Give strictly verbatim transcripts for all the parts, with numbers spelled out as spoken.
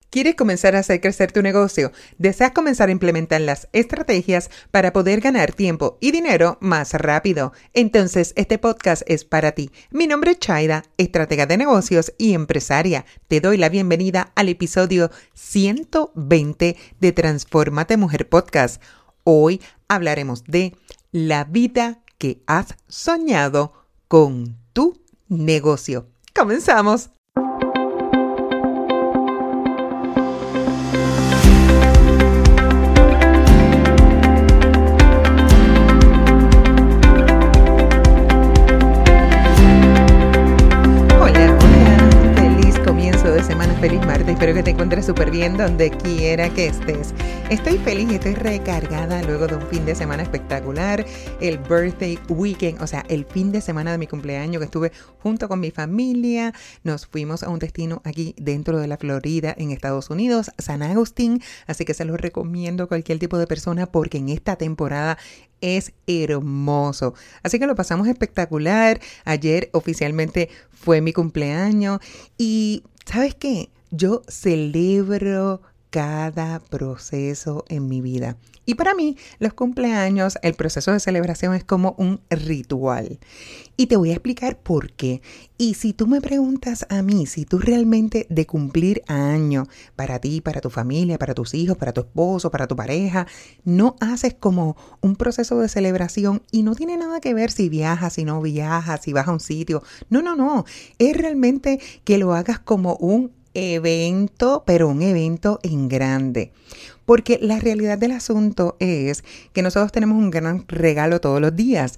¿Quieres comenzar a hacer crecer tu negocio? ¿Deseas comenzar a implementar las estrategias para poder ganar tiempo y dinero más rápido? Entonces, este podcast es para ti. Mi nombre es Chaida, estratega de negocios y empresaria. Te doy la bienvenida al episodio ciento veinte de Transfórmate Mujer Podcast. Hoy hablaremos de la vida que has soñado con tu negocio. ¡Comenzamos! Feliz martes, espero que te encuentres súper bien donde quiera que estés. Estoy feliz y estoy recargada luego de un fin de semana espectacular, el birthday weekend, o sea, el fin de semana de mi cumpleaños que estuve junto con mi familia. Nos fuimos a un destino aquí dentro de la Florida, en Estados Unidos, San Agustín, así que se los recomiendo a cualquier tipo de persona porque en esta temporada es hermoso. Así que lo pasamos espectacular. Ayer oficialmente fue mi cumpleaños y ¿sabes qué? Yo celebro cada proceso en mi vida. Y para mí, los cumpleaños, el proceso de celebración es como un ritual. Y te voy a explicar por qué. Y si tú me preguntas a mí, si tú realmente de cumplir años para ti, para tu familia, para tus hijos, para tu esposo, para tu pareja, no haces como un proceso de celebración y no tiene nada que ver si viajas, si no viajas, si vas a un sitio. No, no, no. Es realmente que lo hagas como un evento, pero un evento en grande. Porque la realidad del asunto es que nosotros tenemos un gran regalo todos los días.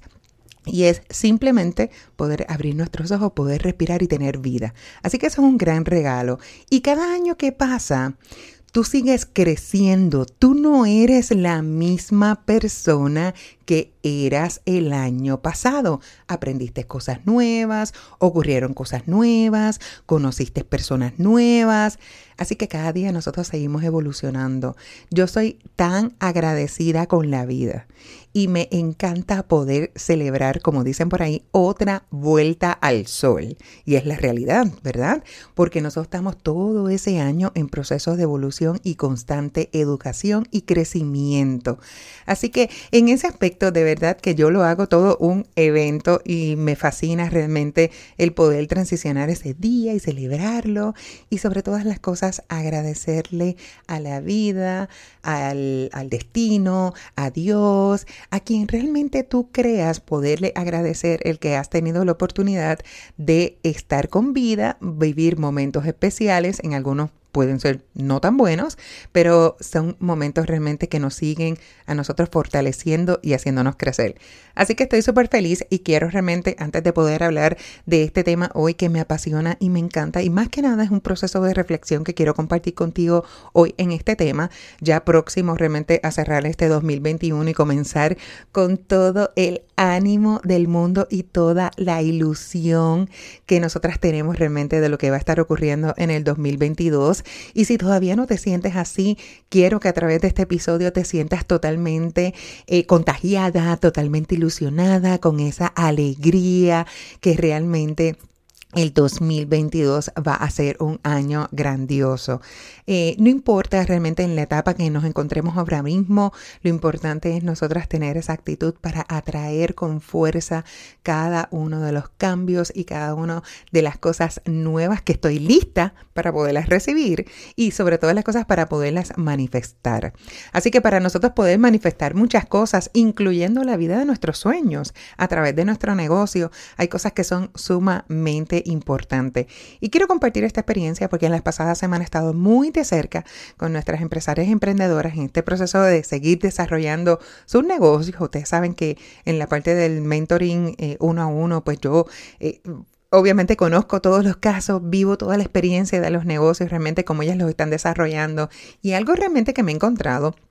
Y es simplemente poder abrir nuestros ojos, poder respirar y tener vida. Así que eso es un gran regalo. Y cada año que pasa, tú sigues creciendo. Tú no eres la misma persona que eras el año pasado. Aprendiste cosas nuevas, ocurrieron cosas nuevas, conociste personas nuevas. Así que cada día nosotros seguimos evolucionando. Yo soy tan agradecida con la vida y me encanta poder celebrar, como dicen por ahí, otra vuelta al sol. Y es la realidad, ¿verdad? Porque nosotros estamos todo ese año en procesos de evolución y constante educación y crecimiento. Así que en ese aspecto, de verdad que yo lo hago todo un evento y me fascina realmente el poder transicionar ese día y celebrarlo y sobre todas las cosas agradecerle a la vida, al, al destino, a Dios, a quien realmente tú creas poderle agradecer el que has tenido la oportunidad de estar con vida, vivir momentos especiales, en algunos pueden ser no tan buenos, pero son momentos realmente que nos siguen a nosotros fortaleciendo y haciéndonos crecer. Así que estoy súper feliz y quiero realmente, antes de poder hablar de este tema hoy que me apasiona y me encanta, y más que nada es un proceso de reflexión que quiero compartir contigo hoy en este tema, ya próximo realmente a cerrar este dos mil veintiuno y comenzar con todo el ánimo del mundo y toda la ilusión que nosotras tenemos realmente de lo que va a estar ocurriendo en el dos mil veintidós. Y si todavía no te sientes así, quiero que a través de este episodio te sientas totalmente eh, contagiada, totalmente ilusionada con esa alegría que realmente el dos mil veintidós va a ser un año grandioso. Eh, no importa realmente en la etapa que nos encontremos ahora mismo, lo importante es nosotras tener esa actitud para atraer con fuerza cada uno de los cambios y cada una de las cosas nuevas que estoy lista para poderlas recibir y sobre todo las cosas para poderlas manifestar. Así que para nosotros poder manifestar muchas cosas, incluyendo la vida de nuestros sueños a través de nuestro negocio, hay cosas que son sumamente importante. Y quiero compartir esta experiencia porque en las pasadas semanas he estado muy de cerca con nuestras empresarias y emprendedoras en este proceso de seguir desarrollando sus negocios. Ustedes saben que en la parte del mentoring eh, uno a uno, pues yo eh, obviamente conozco todos los casos, vivo toda la experiencia de los negocios, realmente cómo ellas los están desarrollando. Y algo realmente que me he encontrado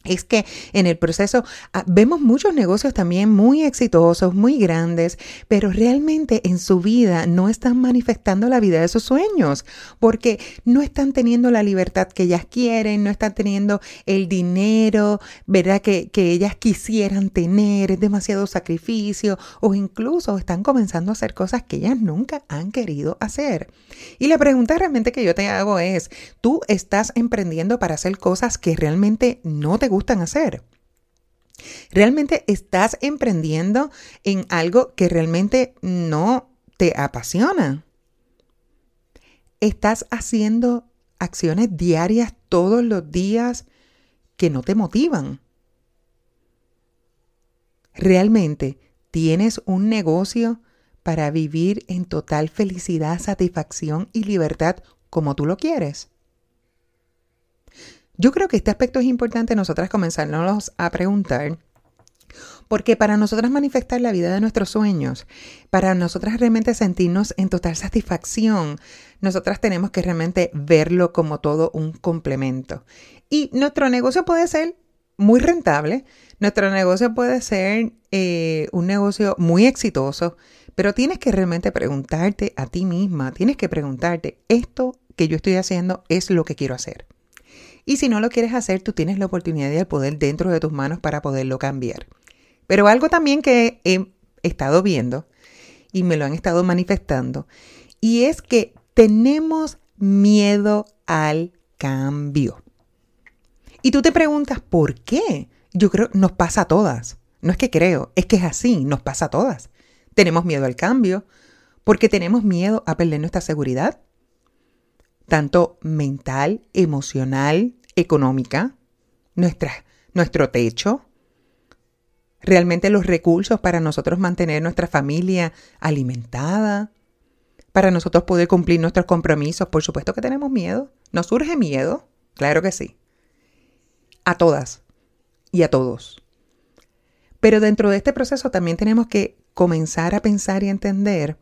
es que en el proceso ah, vemos muchos negocios también muy exitosos, muy grandes, pero realmente en su vida no están manifestando la vida de sus sueños, porque no están teniendo la libertad que ellas quieren, no están teniendo el dinero, ¿verdad? Que, que ellas quisieran tener, es demasiado sacrificio, o incluso están comenzando a hacer cosas que ellas nunca han querido hacer. Y la pregunta realmente que yo te hago es, ¿tú estás emprendiendo para hacer cosas que realmente no te gustan hacer? ¿Realmente estás emprendiendo en algo que realmente no te apasiona? ¿Estás haciendo acciones diarias todos los días que no te motivan? ¿Realmente tienes un negocio para vivir en total felicidad, satisfacción y libertad como tú lo quieres? Yo creo que este aspecto es importante nosotras comenzarnos a preguntar, porque para nosotras manifestar la vida de nuestros sueños, para nosotras realmente sentirnos en total satisfacción, nosotras tenemos que realmente verlo como todo un complemento. Y nuestro negocio puede ser muy rentable, nuestro negocio puede ser eh, un negocio muy exitoso, pero tienes que realmente preguntarte a ti misma, tienes que preguntarte, ¿esto que yo estoy haciendo es lo que quiero hacer? Y si no lo quieres hacer, tú tienes la oportunidad y el poder dentro de tus manos para poderlo cambiar. Pero algo también que he estado viendo y me lo han estado manifestando, y es que tenemos miedo al cambio. Y tú te preguntas, ¿por qué? Yo creo que nos pasa a todas. No es que creo, es que es así, nos pasa a todas. Tenemos miedo al cambio porque tenemos miedo a perder nuestra seguridad, tanto mental, emocional, económica, nuestra, nuestro techo, realmente los recursos para nosotros mantener nuestra familia alimentada, para nosotros poder cumplir nuestros compromisos. Por supuesto que tenemos miedo. ¿Nos surge miedo? Claro que sí. A todas y a todos. Pero dentro de este proceso también tenemos que comenzar a pensar y entender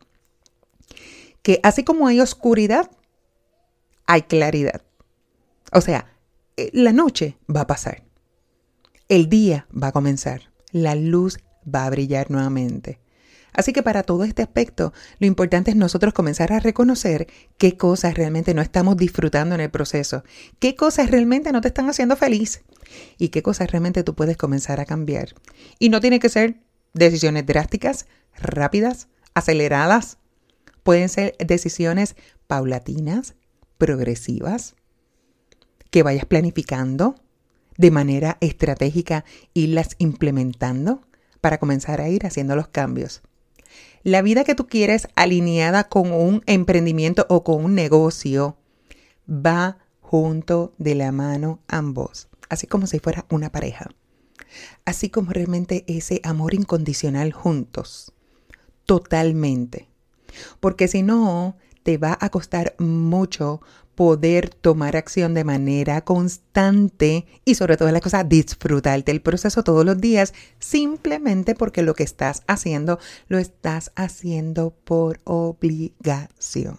que así como hay oscuridad, hay claridad. O sea, la noche va a pasar. El día va a comenzar. La luz va a brillar nuevamente. Así que para todo este aspecto, lo importante es nosotros comenzar a reconocer qué cosas realmente no estamos disfrutando en el proceso, qué cosas realmente no te están haciendo feliz y qué cosas realmente tú puedes comenzar a cambiar. Y no tiene que ser decisiones drásticas, rápidas, aceleradas. Pueden ser decisiones paulatinas, progresivas, que vayas planificando de manera estratégica, irlas implementando para comenzar a ir haciendo los cambios. La vida que tú quieres alineada con un emprendimiento o con un negocio va junto de la mano ambos, así como si fuera una pareja. Así como realmente ese amor incondicional juntos, totalmente. Porque si no, te va a costar mucho poder tomar acción de manera constante y sobre todo la cosa, disfrutarte el proceso todos los días simplemente porque lo que estás haciendo lo estás haciendo por obligación.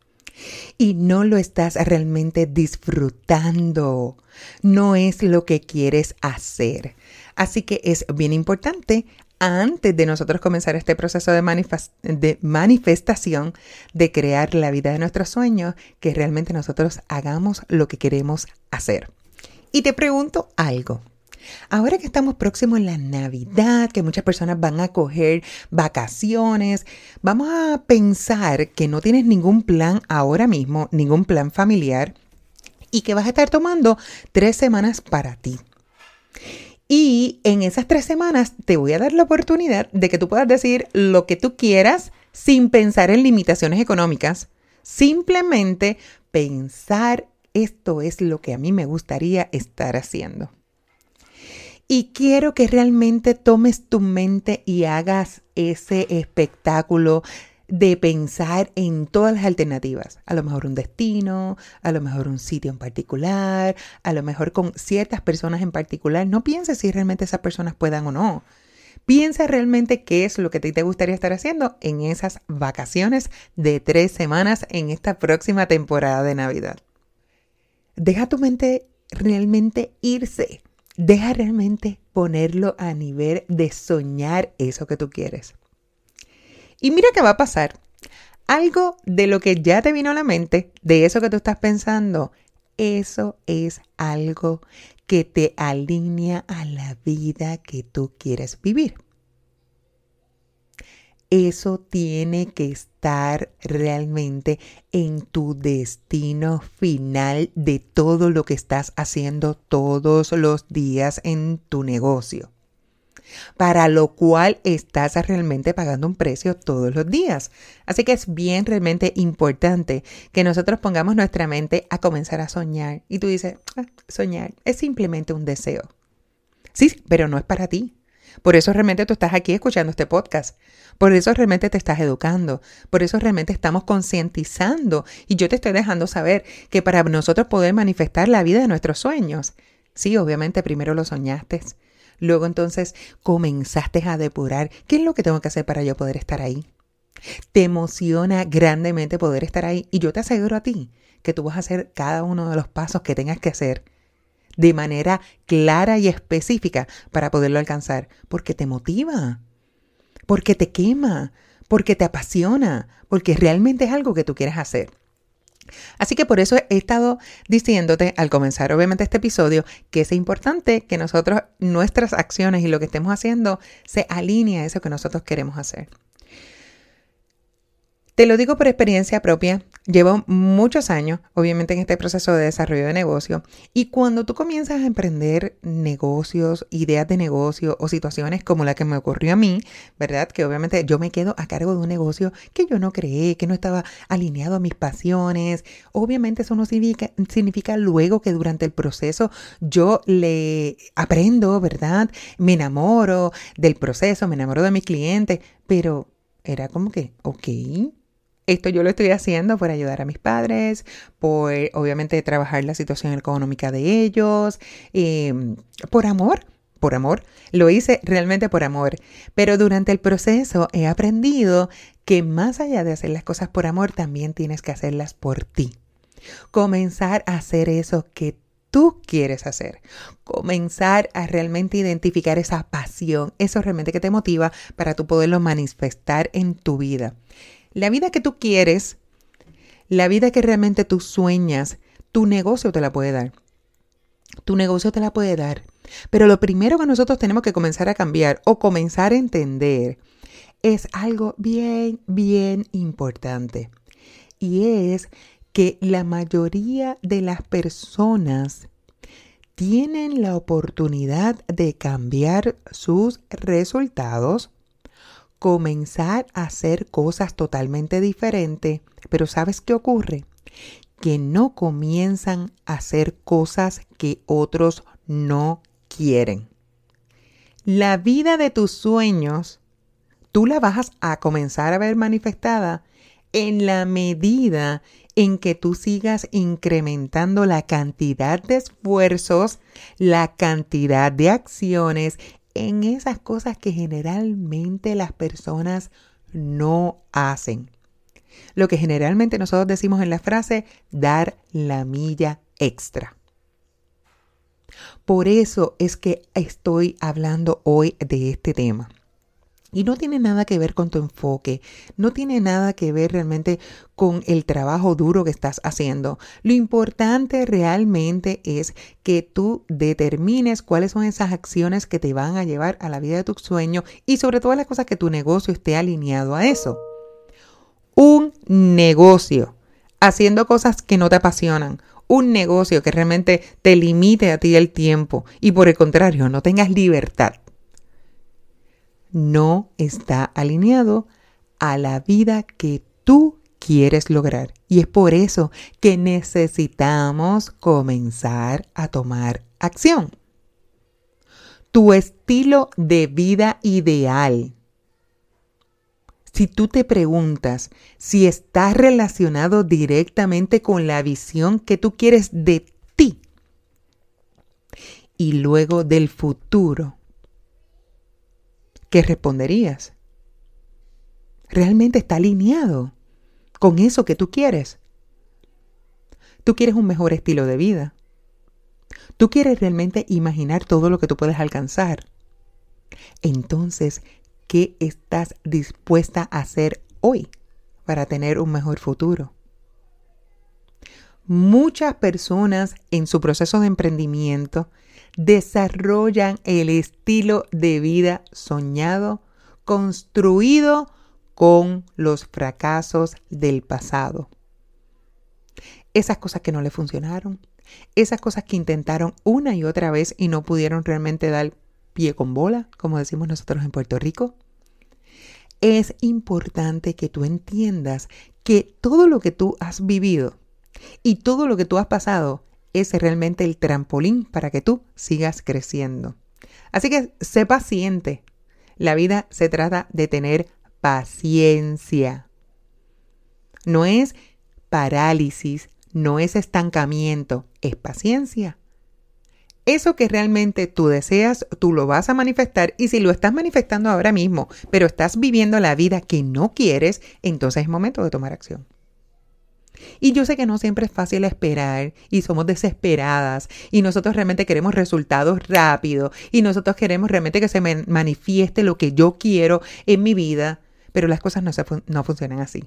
Y no lo estás realmente disfrutando. No es lo que quieres hacer. Así que es bien importante, antes de nosotros comenzar este proceso de, manifest- de manifestación, de crear la vida de nuestros sueños, que realmente nosotros hagamos lo que queremos hacer. Y te pregunto algo. Ahora que estamos próximos a la Navidad, que muchas personas van a coger vacaciones, vamos a pensar que no tienes ningún plan ahora mismo, ningún plan familiar, y que vas a estar tomando tres semanas para ti. Y en esas tres semanas te voy a dar la oportunidad de que tú puedas decir lo que tú quieras sin pensar en limitaciones económicas. Simplemente pensar, esto es lo que a mí me gustaría estar haciendo. Y quiero que realmente tomes tu mente y hagas ese espectáculo de pensar en todas las alternativas. A lo mejor un destino, a lo mejor un sitio en particular, a lo mejor con ciertas personas en particular. No pienses si realmente esas personas puedan o no. Piensa realmente qué es lo que te gustaría estar haciendo en esas vacaciones de tres semanas en esta próxima temporada de Navidad. Deja tu mente realmente irse. deja realmente ponerlo a nivel de soñar eso que tú quieres. Y mira qué va a pasar. Algo de lo que ya te vino a la mente, de eso que tú estás pensando, eso es algo que te alinea a la vida que tú quieres vivir. Eso tiene que estar realmente en tu destino final de todo lo que estás haciendo todos los días en tu negocio, para lo cual estás realmente pagando un precio todos los días. Así que es bien realmente importante que nosotros pongamos nuestra mente a comenzar a soñar. Y tú dices, ah, soñar es simplemente un deseo. Sí, pero no es para ti. Por eso realmente tú estás aquí escuchando este podcast. Por eso realmente te estás educando. Por eso realmente estamos concientizando. Y yo te estoy dejando saber que para nosotros poder manifestar la vida de nuestros sueños, sí, obviamente primero lo soñaste. Luego entonces comenzaste a depurar. ¿Qué es lo que tengo que hacer para yo poder estar ahí? Te emociona grandemente poder estar ahí. Y yo te aseguro a ti que tú vas a hacer cada uno de los pasos que tengas que hacer de manera clara y específica para poderlo alcanzar, porque te motiva, porque te quema, porque te apasiona, porque realmente es algo que tú quieres hacer. Así que por eso he estado diciéndote al comenzar obviamente este episodio que es importante que nosotros, nuestras acciones y lo que estemos haciendo se alinee a eso que nosotros queremos hacer. Te lo digo por experiencia propia, llevo muchos años, obviamente, en este proceso de desarrollo de negocio, y cuando tú comienzas a emprender negocios, ideas de negocio o situaciones como la que me ocurrió a mí, ¿verdad? Que obviamente yo me quedo a cargo de un negocio que yo no creé, que no estaba alineado a mis pasiones. Obviamente eso no significa, significa luego que durante el proceso yo le aprendo, ¿verdad? Me enamoro del proceso, me enamoro de mis clientes, pero era como que, ok, esto yo lo estoy haciendo por ayudar a mis padres, por obviamente trabajar la situación económica de ellos, eh, por amor, por amor. Lo hice realmente por amor. Pero durante el proceso he aprendido que más allá de hacer las cosas por amor, también tienes que hacerlas por ti. Comenzar a hacer eso que tú quieres hacer. Comenzar a realmente identificar esa pasión, eso realmente que te motiva para tú poderlo manifestar en tu vida. La vida que tú quieres, la vida que realmente tú sueñas, tu negocio te la puede dar. Tu negocio te la puede dar. Pero lo primero que nosotros tenemos que comenzar a cambiar o comenzar a entender es algo bien, bien importante. Y es que la mayoría de las personas tienen la oportunidad de cambiar sus resultados, comenzar a hacer cosas totalmente diferentes, pero ¿sabes qué ocurre? Que no comienzan a hacer cosas que otros no quieren. La vida de tus sueños, tú la vas a comenzar a ver manifestada en la medida en que tú sigas incrementando la cantidad de esfuerzos, la cantidad de acciones en esas cosas que generalmente las personas no hacen. Lo que generalmente nosotros decimos en la frase, dar la milla extra. Por eso es que estoy hablando hoy de este tema. Y no tiene nada que ver con tu enfoque, no tiene nada que ver realmente con el trabajo duro que estás haciendo. Lo importante realmente es que tú determines cuáles son esas acciones que te van a llevar a la vida de tu sueño y sobre todo las cosas que tu negocio esté alineado a eso. Un negocio haciendo cosas que no te apasionan. Un negocio que realmente te limite a ti el tiempo y por el contrario no tengas libertad. No está alineado a la vida que tú quieres lograr. Y es por eso que necesitamos comenzar a tomar acción. Tu estilo de vida ideal. Si tú te preguntas si está relacionado directamente con la visión que tú quieres de ti y luego del futuro, ¿qué responderías? ¿Realmente está alineado con eso que tú quieres? Tú quieres un mejor estilo de vida. ¿Tú quieres realmente imaginar todo lo que tú puedes alcanzar? Entonces, ¿qué estás dispuesta a hacer hoy para tener un mejor futuro? Muchas personas en su proceso de emprendimiento desarrollan el estilo de vida soñado, construido con los fracasos del pasado. Esas cosas que no le funcionaron, esas cosas que intentaron una y otra vez y no pudieron realmente dar pie con bola, como decimos nosotros en Puerto Rico. Es importante que tú entiendas que todo lo que tú has vivido y todo lo que tú has pasado es realmente el trampolín para que tú sigas creciendo. Así que sé paciente. La vida se trata de tener paciencia. No es parálisis, no es estancamiento, es paciencia. Eso que realmente tú deseas, tú lo vas a manifestar, y si lo estás manifestando ahora mismo, pero estás viviendo la vida que no quieres, entonces es momento de tomar acción. Y yo sé que no siempre es fácil esperar y somos desesperadas y nosotros realmente queremos resultados rápidos y nosotros queremos realmente que se me manifieste lo que yo quiero en mi vida, pero las cosas no, se fun- no funcionan así.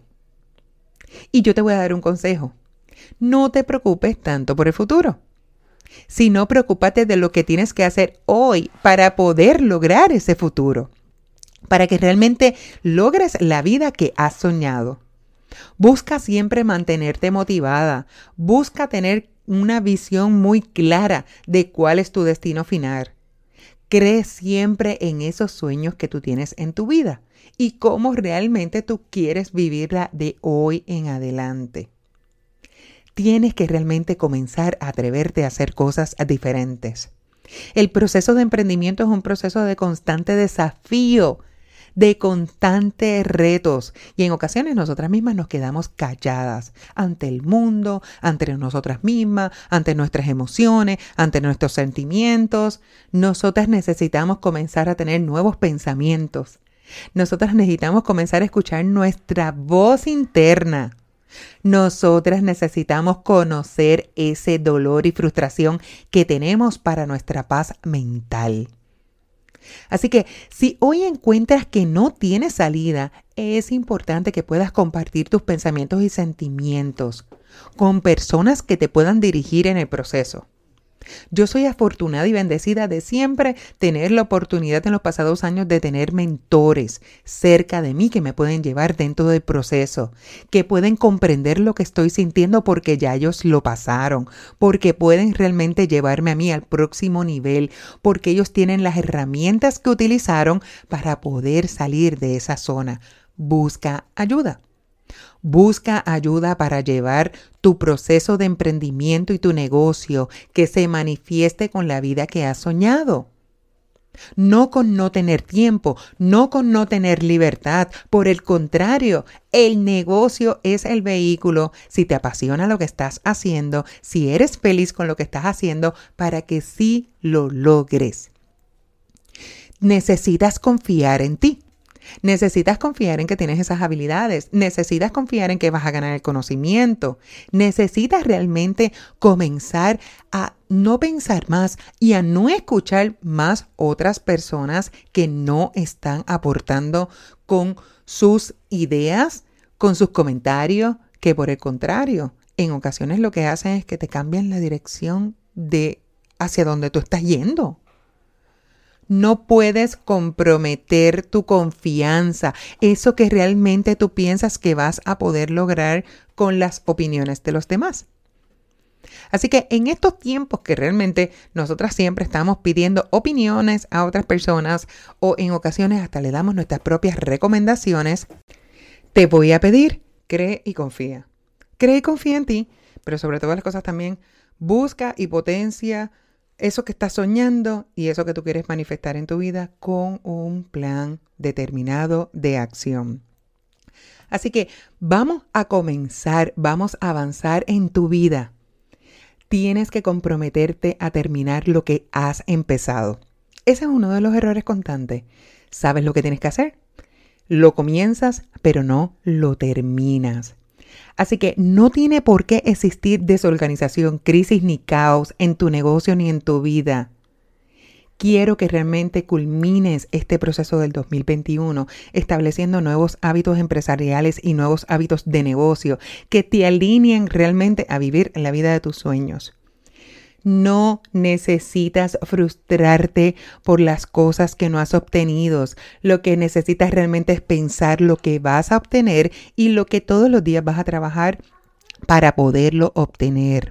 Y yo te voy a dar un consejo. No te preocupes tanto por el futuro, sino preocúpate de lo que tienes que hacer hoy para poder lograr ese futuro, para que realmente logres la vida que has soñado. Busca siempre mantenerte motivada, busca tener una visión muy clara de cuál es tu destino final. Cree siempre en esos sueños que tú tienes en tu vida y cómo realmente tú quieres vivirla de hoy en adelante. Tienes que realmente comenzar a atreverte a hacer cosas diferentes. El proceso de emprendimiento es un proceso de constante desafío, de constantes retos, y en ocasiones nosotras mismas nos quedamos calladas ante el mundo, ante nosotras mismas, ante nuestras emociones, ante nuestros sentimientos. Nosotras necesitamos comenzar a tener nuevos pensamientos. Nosotras necesitamos comenzar a escuchar nuestra voz interna. Nosotras necesitamos conocer ese dolor y frustración que tenemos para nuestra paz mental. Así que si hoy encuentras que no tienes salida, es importante que puedas compartir tus pensamientos y sentimientos con personas que te puedan dirigir en el proceso. Yo soy afortunada y bendecida de siempre tener la oportunidad en los pasados años de tener mentores cerca de mí que me pueden llevar dentro del proceso, que pueden comprender lo que estoy sintiendo porque ya ellos lo pasaron, porque pueden realmente llevarme a mí al próximo nivel, porque ellos tienen las herramientas que utilizaron para poder salir de esa zona. Busca ayuda. Busca ayuda para llevar tu proceso de emprendimiento y tu negocio que se manifieste con la vida que has soñado. No con no tener tiempo, no con no tener libertad. Por el contrario, el negocio es el vehículo, si te apasiona lo que estás haciendo, si eres feliz con lo que estás haciendo, para que sí lo logres. Necesitas confiar en ti. Necesitas confiar en que tienes esas habilidades, necesitas confiar en que vas a ganar el conocimiento, necesitas realmente comenzar a no pensar más y a no escuchar más otras personas que no están aportando con sus ideas, con sus comentarios, que por el contrario, en ocasiones lo que hacen es que te cambian la dirección de hacia donde tú estás yendo. No puedes comprometer tu confianza, eso que realmente tú piensas que vas a poder lograr con las opiniones de los demás. Así que en estos tiempos que realmente nosotras siempre estamos pidiendo opiniones a otras personas o en ocasiones hasta le damos nuestras propias recomendaciones, te voy a pedir, cree y confía. Cree y confía en ti, pero sobre todas las cosas también busca y potencia eso que estás soñando y eso que tú quieres manifestar en tu vida con un plan determinado de acción. Así que vamos a comenzar, vamos a avanzar en tu vida. Tienes que comprometerte a terminar lo que has empezado. Ese es uno de los errores constantes. ¿Sabes lo que tienes que hacer? Lo comienzas, pero no lo terminas. Así que no tiene por qué existir desorganización, crisis ni caos en tu negocio ni en tu vida. Quiero que realmente culmines este proceso del dos mil veintiuno estableciendo nuevos hábitos empresariales y nuevos hábitos de negocio que te alineen realmente a vivir la vida de tus sueños. No necesitas frustrarte por las cosas que no has obtenido. Lo que necesitas realmente es pensar lo que vas a obtener y lo que todos los días vas a trabajar para poderlo obtener.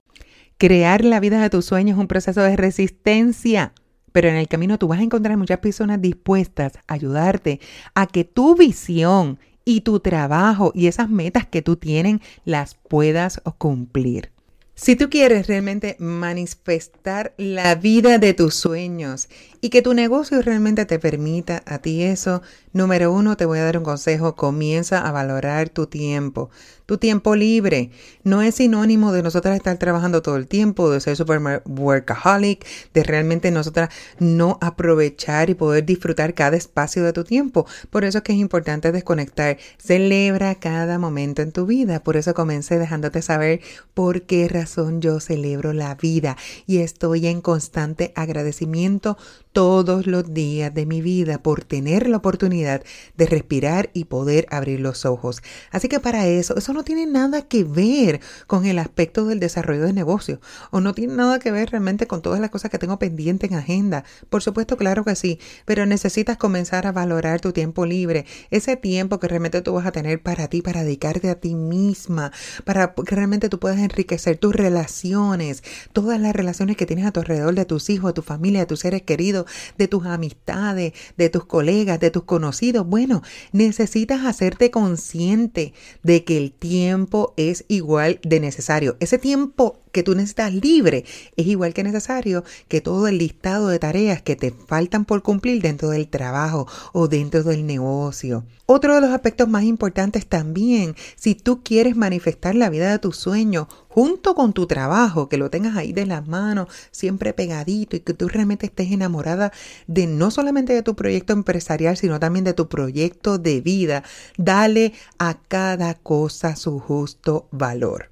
Crear la vida de tus sueños es un proceso de resistencia, pero en el camino tú vas a encontrar muchas personas dispuestas a ayudarte a que tu visión y tu trabajo y esas metas que tú tienes las puedas cumplir. Si tú quieres realmente manifestar la vida de tus sueños y que tu negocio realmente te permita a ti eso, número uno, te voy a dar un consejo: comienza a valorar tu tiempo. Tu tiempo libre no es sinónimo de nosotras estar trabajando todo el tiempo, de ser super workaholic, de realmente nosotras no aprovechar y poder disfrutar cada espacio de tu tiempo. Por eso es que es importante desconectar. Celebra cada momento en tu vida. Por eso comencé dejándote saber por qué razón yo celebro la vida y estoy en constante agradecimiento todos los días de mi vida por tener la oportunidad de respirar y poder abrir los ojos. Así que para eso, eso no tiene nada que ver con el aspecto del desarrollo de negocio o no tiene nada que ver realmente con todas las cosas que tengo pendiente en agenda. Por supuesto, claro que sí, pero necesitas comenzar a valorar tu tiempo libre, ese tiempo que realmente tú vas a tener para ti, para dedicarte a ti misma, para que realmente tú puedas enriquecer tus relaciones, todas las relaciones que tienes a tu alrededor, de tus hijos, de tu familia, de tus seres queridos, de tus amistades, de tus colegas, de tus conocidos. Bueno, necesitas hacerte consciente de que el tiempo es igual de necesario. Ese tiempo que tú necesitas libre es igual que necesario que todo el listado de tareas que te faltan por cumplir dentro del trabajo o dentro del negocio. Otro de los aspectos más importantes también, si tú quieres manifestar la vida de tus sueños junto con tu trabajo, que lo tengas ahí de las manos, siempre pegadito y que tú realmente estés enamorada de no solamente de tu proyecto empresarial, sino también de tu proyecto de vida, dale a cada cosa su justo valor.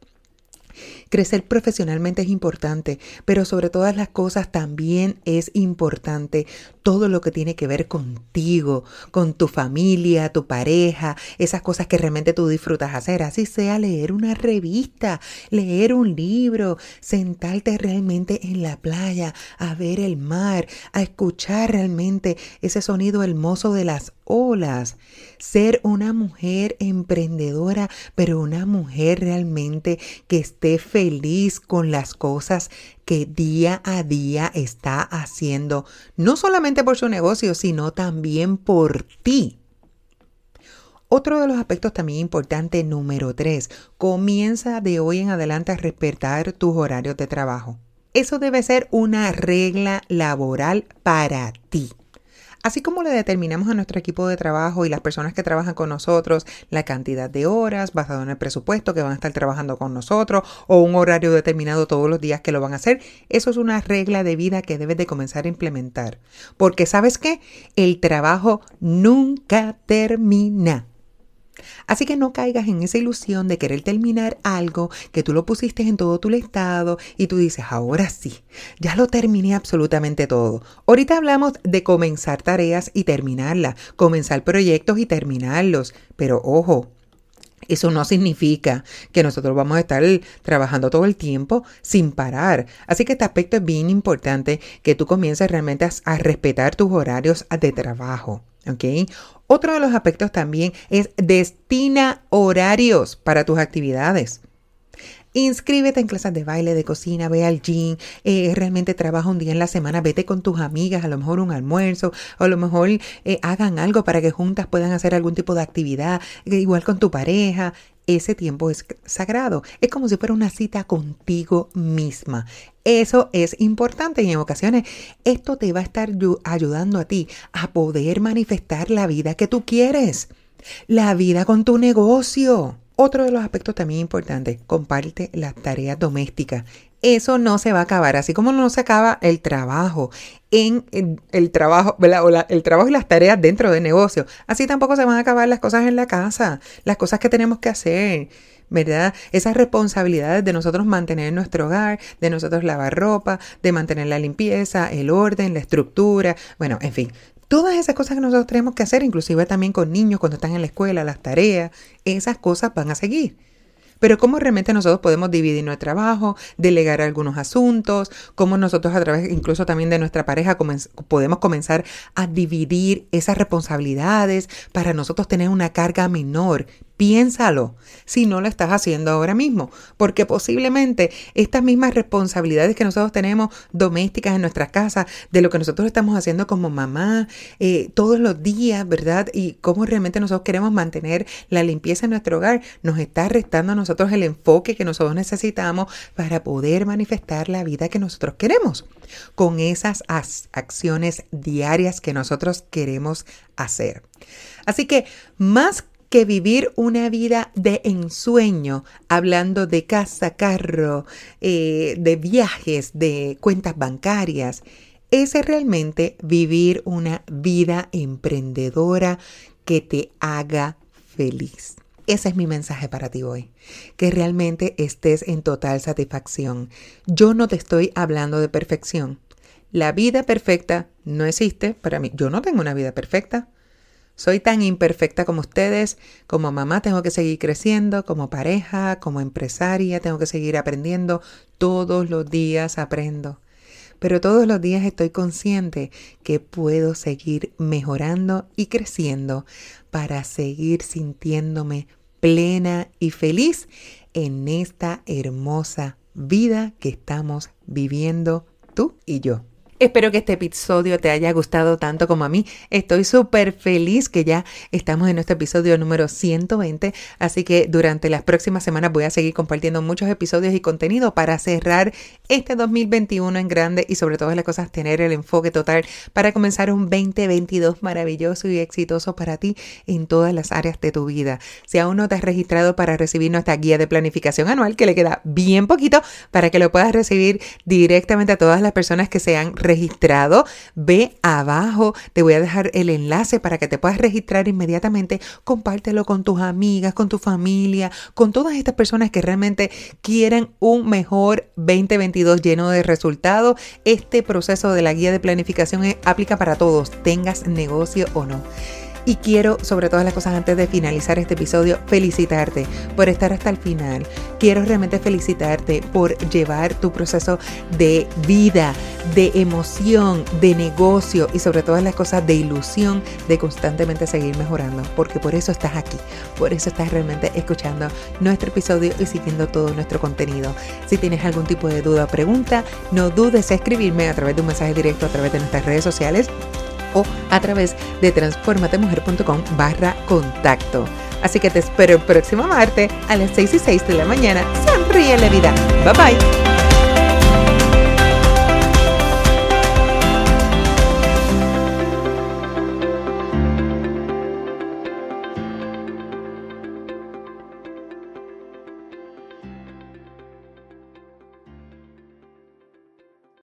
Crecer profesionalmente es importante, pero sobre todas las cosas también es importante todo lo que tiene que ver contigo, con tu familia, tu pareja, esas cosas que realmente tú disfrutas hacer, así sea leer una revista, leer un libro, sentarte realmente en la playa, a ver el mar, a escuchar realmente ese sonido hermoso de las olas. Ser una mujer emprendedora, pero una mujer realmente que esté feliz con las cosas que día a día está haciendo, no solamente por su negocio, sino también por ti. Otro de los aspectos también importante, número tres, comienza de hoy en adelante a respetar tus horarios de trabajo. Eso debe ser una regla laboral para ti. Así como le determinamos a nuestro equipo de trabajo y las personas que trabajan con nosotros la cantidad de horas basado en el presupuesto que van a estar trabajando con nosotros o un horario determinado todos los días que lo van a hacer, eso es una regla de vida que debes de comenzar a implementar. Porque ¿sabes qué? El trabajo nunca termina. Así que no caigas en esa ilusión de querer terminar algo que tú lo pusiste en todo tu listado y tú dices, ahora sí, ya lo terminé absolutamente todo. Ahorita hablamos de comenzar tareas y terminarlas, comenzar proyectos y terminarlos, pero ojo, eso no significa que nosotros vamos a estar trabajando todo el tiempo sin parar. Así que este aspecto es bien importante, que tú comiences realmente a, a respetar tus horarios de trabajo. ¿Ok? Otro de los aspectos también es destina horarios para tus actividades. Inscríbete en clases de baile, de cocina, ve al gym, eh, realmente trabaja un día en la semana, vete con tus amigas, a lo mejor un almuerzo, o a lo mejor eh, hagan algo para que juntas puedan hacer algún tipo de actividad, eh, igual con tu pareja. Ese tiempo es sagrado, es como si fuera una cita contigo misma. Eso es importante y en ocasiones esto te va a estar ayudando a ti a poder manifestar la vida que tú quieres, la vida con tu negocio. Otro de los aspectos también importantes, comparte las tareas domésticas. Eso no se va a acabar, así como no se acaba el trabajo en el, el trabajo, ¿verdad? O la, el trabajo y las tareas dentro del negocio. Así tampoco se van a acabar las cosas en la casa, las cosas que tenemos que hacer, ¿verdad? Esas responsabilidades de nosotros mantener nuestro hogar, de nosotros lavar ropa, de mantener la limpieza, el orden, la estructura, bueno, en fin. Todas esas cosas que nosotros tenemos que hacer, inclusive también con niños cuando están en la escuela, las tareas, esas cosas van a seguir. Pero cómo realmente nosotros podemos dividir nuestro trabajo, delegar algunos asuntos, cómo nosotros a través incluso también de nuestra pareja comenz- podemos comenzar a dividir esas responsabilidades para nosotros tener una carga menor. Piénsalo si no lo estás haciendo ahora mismo, porque posiblemente estas mismas responsabilidades que nosotros tenemos domésticas en nuestras casas, de lo que nosotros estamos haciendo como mamá eh, todos los días, ¿verdad? Y cómo realmente nosotros queremos mantener la limpieza en nuestro hogar, nos está restando a nosotros el enfoque que nosotros necesitamos para poder manifestar la vida que nosotros queremos, con esas as- acciones diarias que nosotros queremos hacer. Así que más que vivir una vida de ensueño, hablando de casa, carro, eh, de viajes, de cuentas bancarias, es realmente vivir una vida emprendedora que te haga feliz. Ese es mi mensaje para ti hoy, que realmente estés en total satisfacción. Yo no te estoy hablando de perfección. La vida perfecta no existe para mí. Yo no tengo una vida perfecta. Soy tan imperfecta como ustedes. Como mamá tengo que seguir creciendo, como pareja, como empresaria tengo que seguir aprendiendo. Todos los días aprendo. Pero todos los días estoy consciente que puedo seguir mejorando y creciendo para seguir sintiéndome plena y feliz en esta hermosa vida que estamos viviendo tú y yo. Espero que este episodio te haya gustado tanto como a mí. Estoy súper feliz que ya estamos en nuestro episodio número ciento veinte. Así que durante las próximas semanas voy a seguir compartiendo muchos episodios y contenido para cerrar este dos mil veintiuno en grande y sobre todas las cosas tener el enfoque total para comenzar un veinte veintidós maravilloso y exitoso para ti en todas las áreas de tu vida. Si aún no te has registrado para recibir nuestra guía de planificación anual, que le queda bien poquito para que lo puedas recibir directamente a todas las personas que se han registrado, ve abajo, te voy a dejar el enlace para que te puedas registrar inmediatamente, compártelo con tus amigas, con tu familia, con todas estas personas que realmente quieren un mejor veinte veintidós lleno de resultados. Este proceso de la guía de planificación es, aplica para todos, tengas negocio o no. Y quiero, sobre todas las cosas, antes de finalizar este episodio, felicitarte por estar hasta el final. Quiero realmente felicitarte por llevar tu proceso de vida, de emoción, de negocio y sobre todas las cosas de ilusión, de constantemente seguir mejorando. Porque por eso estás aquí, por eso estás realmente escuchando nuestro episodio y siguiendo todo nuestro contenido. Si tienes algún tipo de duda o pregunta, no dudes en escribirme a través de un mensaje directo a través de nuestras redes sociales o a través de transformatemujer.com barra contacto. Así que te espero el próximo martes a las seis y seis de la mañana. Sonríe la vida. Bye bye.